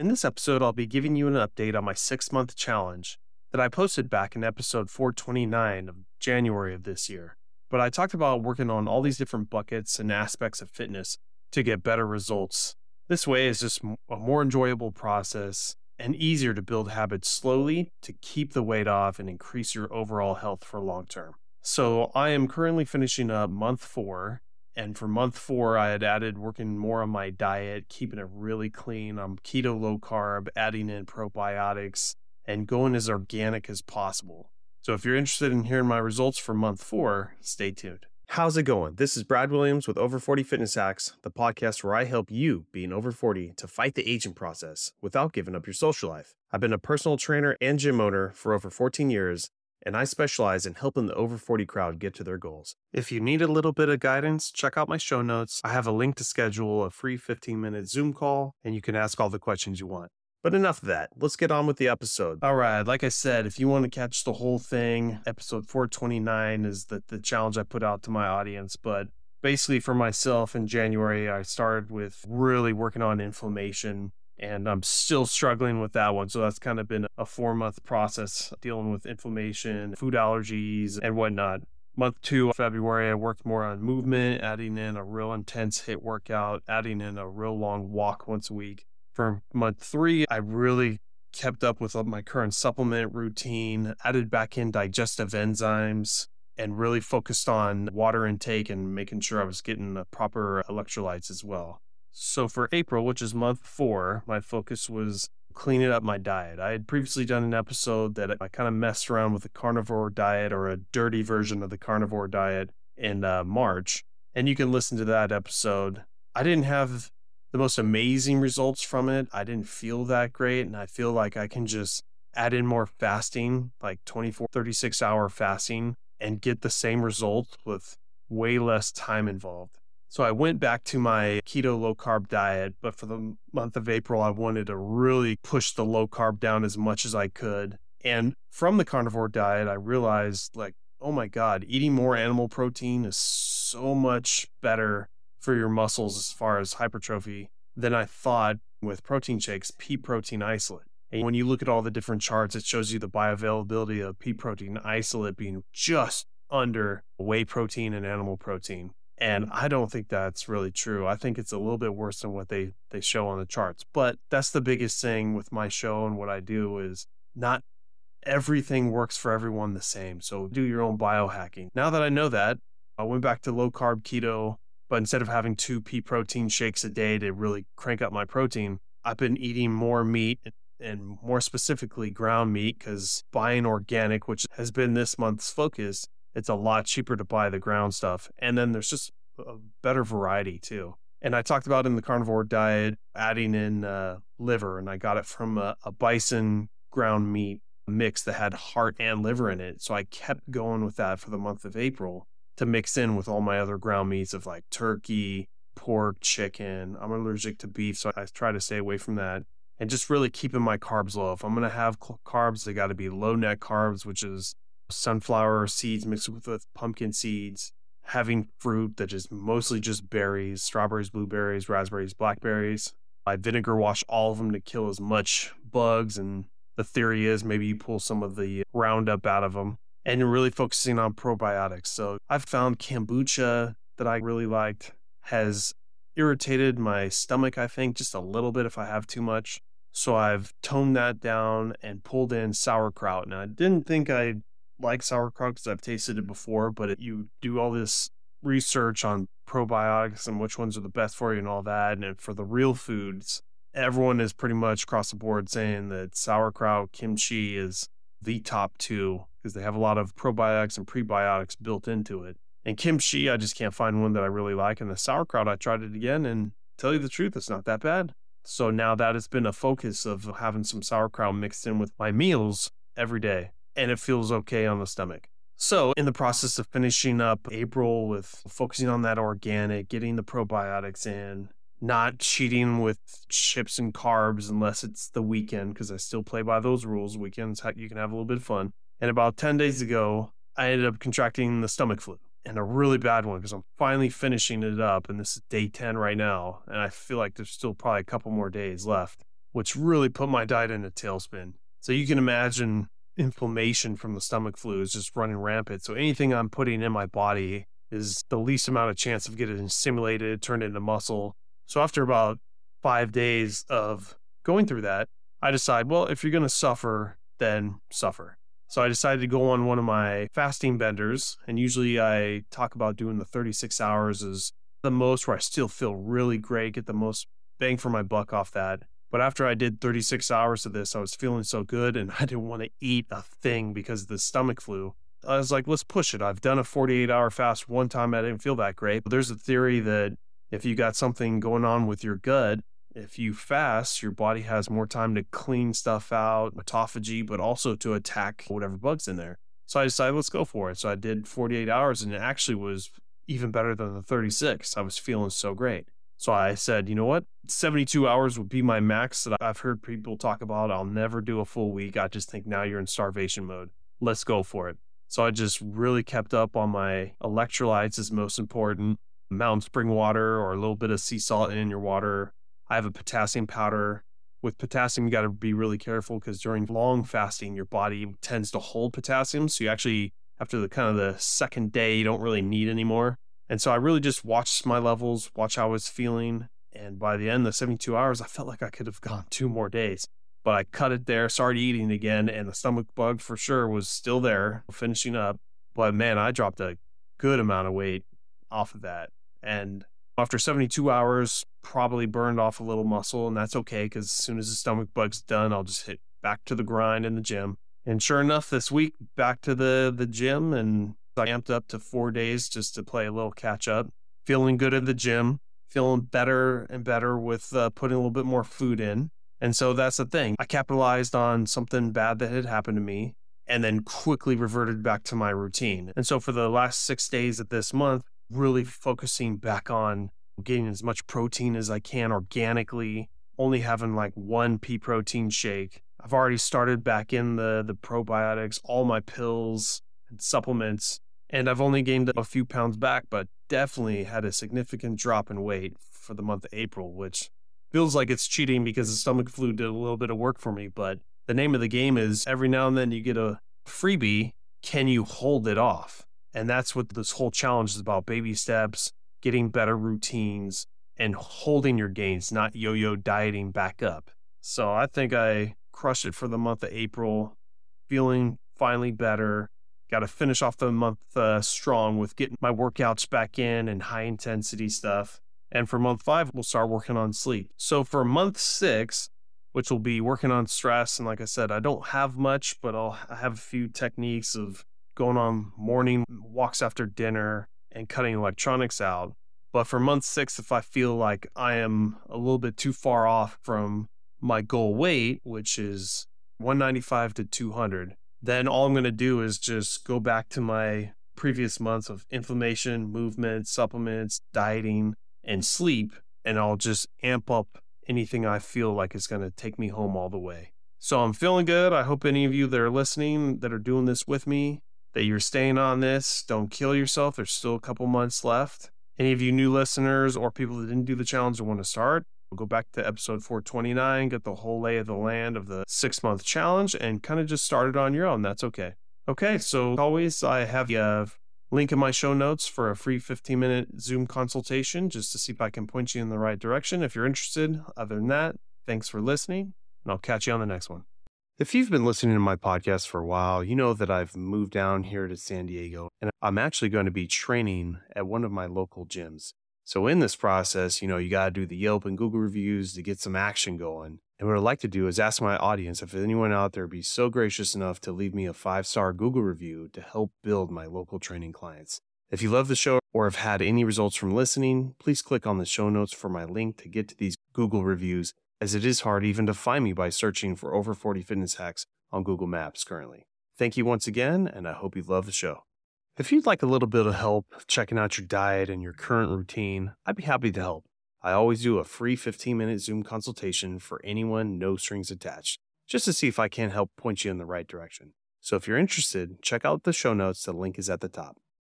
In this episode, I'll be giving you an update on my 6-month challenge that I posted back in episode 429 of January of this year. But I talked about working on all these different buckets and aspects of fitness to get better results. This way is just a more enjoyable process and easier to build habits slowly to keep the weight off and increase your overall health for long term. So I am currently finishing up month 4. And for month 4, I had added working more on my diet, keeping it really clean. I'm keto low carb, adding in probiotics, and going as organic as possible. So if you're interested in hearing my results for month 4, stay tuned. How's it going? This is Brad Williams with Over 40 Fitness Hacks, the podcast where I help you, being over 40, to fight the aging process without giving up your social life. I've been a personal trainer and gym owner for over 14 years, and I specialize in helping the over 40 crowd get to their goals. If you need a little bit of guidance, check out my show notes. I have a link to schedule a free 15-minute Zoom call, and you can ask all the questions you want. But enough of that. Let's get on with the episode. All right, like I said, if you want to catch the whole thing, episode 429 is the challenge I put out to my audience. But basically for myself in January, I started with really working on inflammation. And I'm still struggling with that one. So that's kind of been a 4-month process dealing with inflammation, food allergies, and whatnot. Month 2, February, I worked more on movement, adding in a real intense HIIT workout, adding in a real long walk once a week. For month 3, I really kept up with my current supplement routine, added back in digestive enzymes, and really focused on water intake and making sure I was getting the proper electrolytes as well. So for April, which is month 4, my focus was cleaning up my diet. I had previously done an episode that I kind of messed around with a carnivore diet or a dirty version of the carnivore diet in March. And you can listen to that episode. I didn't have the most amazing results from it. I didn't feel that great. And I feel like I can just add in more fasting, like 24, 36-hour fasting, and get the same results with way less time involved. So I went back to my keto low carb diet, but for the month of April, I wanted to really push the low carb down as much as I could. And from the carnivore diet, I realized oh my God, eating more animal protein is so much better for your muscles as far as hypertrophy than I thought with protein shakes, pea protein isolate. And when you look at all the different charts, it shows you the bioavailability of pea protein isolate being just under whey protein and animal protein. And I don't think that's really true. I think it's a little bit worse than what they show on the charts. But that's the biggest thing with my show and what I do is not everything works for everyone the same. So do your own biohacking. Now that I know that, I went back to low carb keto, but instead of having 2 pea protein shakes a day to really crank up my protein, I've been eating more meat and more specifically ground meat because buying organic, which has been this month's focus, it's a lot cheaper to buy the ground stuff. And then there's just a better variety too. And I talked about in the carnivore diet, adding in liver, and I got it from a bison ground meat mix that had heart and liver in it. So I kept going with that for the month of April to mix in with all my other ground meats of like turkey, pork, chicken. I'm allergic to beef, so I try to stay away from that. And just really keeping my carbs low. If I'm going to have carbs, they got to be low net carbs, which is sunflower seeds mixed with pumpkin seeds, having fruit that is mostly just berries, strawberries, blueberries, raspberries, blackberries. I vinegar wash all of them to kill as much bugs, and the theory is maybe you pull some of the Roundup out of them, and you're really focusing on probiotics. So I've found kombucha that I really liked has irritated my stomach, I think, just a little bit if I have too much. So I've toned that down and pulled in sauerkraut. Now, I didn't think I'd like sauerkraut because I've tasted it before, but you do all this research on probiotics and which ones are the best for you and all that. And for the real foods, everyone is pretty much across the board saying that sauerkraut, kimchi is the top 2 because they have a lot of probiotics and prebiotics built into it. And kimchi, I just can't find one that I really like. And the sauerkraut, I tried it again, and tell you the truth, it's not that bad. So now that has been a focus of having some sauerkraut mixed in with my meals every day. And it feels okay on the stomach. So in the process of finishing up April with focusing on that organic, getting the probiotics in, not cheating with chips and carbs unless it's the weekend, because I still play by those rules. Weekends, you can have a little bit of fun. And about 10 days ago, I ended up contracting the stomach flu, and a really bad one because I'm finally finishing it up. And this is day 10 right now. And I feel like there's still probably a couple more days left. which really put my diet in a tailspin. So you can imagine inflammation from the stomach flu is just running rampant. So anything I'm putting in my body is the least amount of chance of getting stimulated, turned into muscle. So after about 5 days of going through that, I decide, well, if you're going to suffer, then suffer. So I decided to go on one of my fasting benders. And usually I talk about doing the 36 hours as the most, where I still feel really great, get the most bang for my buck off that. But after I did 36 hours of this, I was feeling so good and I didn't want to eat a thing because of the stomach flu. I was like, let's push it. I've done a 48-hour fast one time. I didn't feel that great. But there's a theory that if you got something going on with your gut, if you fast, your body has more time to clean stuff out, autophagy, but also to attack whatever bug's in there. So I decided, let's go for it. So I did 48 hours and it actually was even better than the 36. I was feeling so great. So I said, you know what? 72 hours would be my max that I've heard people talk about. I'll never do a full week. I just think now you're in starvation mode. Let's go for it. So I just really kept up on my electrolytes is most important. Mountain spring water or a little bit of sea salt in your water. I have a potassium powder. With potassium, you got to be really careful because during long fasting, your body tends to hold potassium. So you actually, after the second day, you don't really need anymore. And so I really just watched my levels, watch how I was feeling. And by the end of the 72 hours, I felt like I could have gone 2 more days. But I cut it there, started eating again, and the stomach bug for sure was still there, finishing up. But man, I dropped a good amount of weight off of that. And after 72 hours, probably burned off a little muscle, and that's okay because as soon as the stomach bug's done, I'll just hit back to the grind in the gym. And sure enough, this week, back to the gym, and I amped up to 4 days just to play a little catch up. Feeling good in the gym, feeling better and better with putting a little bit more food in. And so that's the thing. I capitalized on something bad that had happened to me and then quickly reverted back to my routine. And so for the last 6 days of this month, really focusing back on getting as much protein as I can organically, only having like 1 pea protein shake. I've already started back in the probiotics, all my pills and supplements, and I've only gained a few pounds back, but definitely had a significant drop in weight for the month of April, which feels like it's cheating because the stomach flu did a little bit of work for me. But the name of the game is every now and then you get a freebie. Can you hold it off? And that's what this whole challenge is about: baby steps, getting better routines, and holding your gains, not yo-yo dieting back up. So I think I crushed it for the month of April, feeling finally better. Got to finish off the month strong with getting my workouts back in and high intensity stuff. And for month 5, we'll start working on sleep. So for month 6, which will be working on stress, and like I said, I don't have much, but I have a few techniques of going on morning walks after dinner and cutting electronics out. But for month 6, if I feel like I am a little bit too far off from my goal weight, which is 195 to 200, then all I'm going to do is just go back to my previous months of inflammation, movement, supplements, dieting, and sleep, and I'll just amp up anything I feel like is going to take me home all the way. So I'm feeling good. I hope any of you that are listening that are doing this with me, that you're staying on this. Don't kill yourself. There's still a couple months left. Any of you new listeners or people that didn't do the challenge or want to start, we'll go back to episode 429, get the whole lay of the land of the 6-month challenge, and kind of just start it on your own. That's okay. Okay, so always I have a link in my show notes for a free 15-minute Zoom consultation just to see if I can point you in the right direction if you're interested. Other than that, thanks for listening, and I'll catch you on the next one. If you've been listening to my podcast for a while, you know that I've moved down here to San Diego, and I'm actually going to be training at one of my local gyms. So in this process, you got to do the Yelp and Google reviews to get some action going. And what I'd like to do is ask my audience if anyone out there would be so gracious enough to leave me a 5-star Google review to help build my local training clients. If you love the show or have had any results from listening, please click on the show notes for my link to get to these Google reviews, as it is hard even to find me by searching for Over 40 Fitness Hacks on Google Maps currently. Thank you once again, and I hope you love the show. If you'd like a little bit of help checking out your diet and your current routine, I'd be happy to help. I always do a free 15-minute Zoom consultation for anyone, no strings attached, just to see if I can help point you in the right direction. So if you're interested, check out the show notes. The link is at the top.